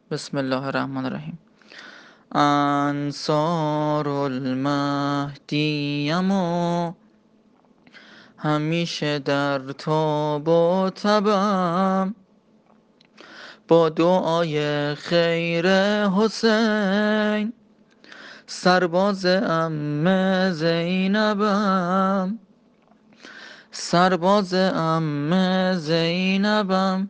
بسم الله الرحمن الرحیم. انصار المهدیم و همیشه در تاب و تبم، با دعای خیر حسین سرباز عم زینبم، سرباز عم زینبم.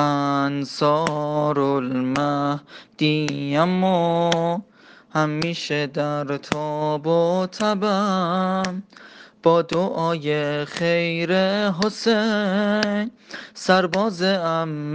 انصار المهدیم و همیشه در تاب و تبم، با دعای خیر حسین سرباز عم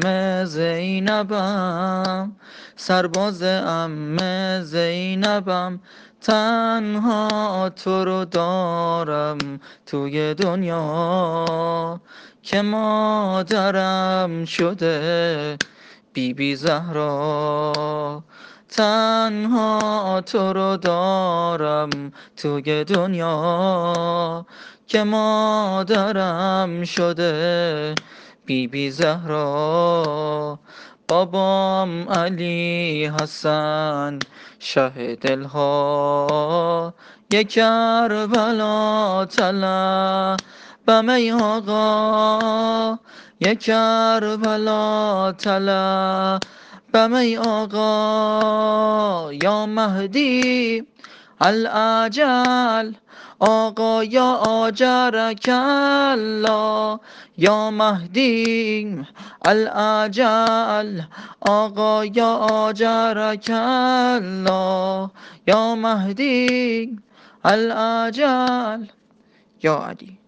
زینبم، سرباز عم زینبم. تنها تو رو دارم توی دنیا، که مادرم شده بی بی زهرا. تنها تو رو دارم توی دنیا، که مادرم شده بی بی زهرا. بابام علی حسن شه دلها، یک کربلا طلبم ای آقا، یک کربلا طلبم ای آقا. یا مهدی الاجل، آقا یا آجرک الله. یا مهدی الاجل، آقا یا آجرک الله. یا مهدی الاجل. یا علی.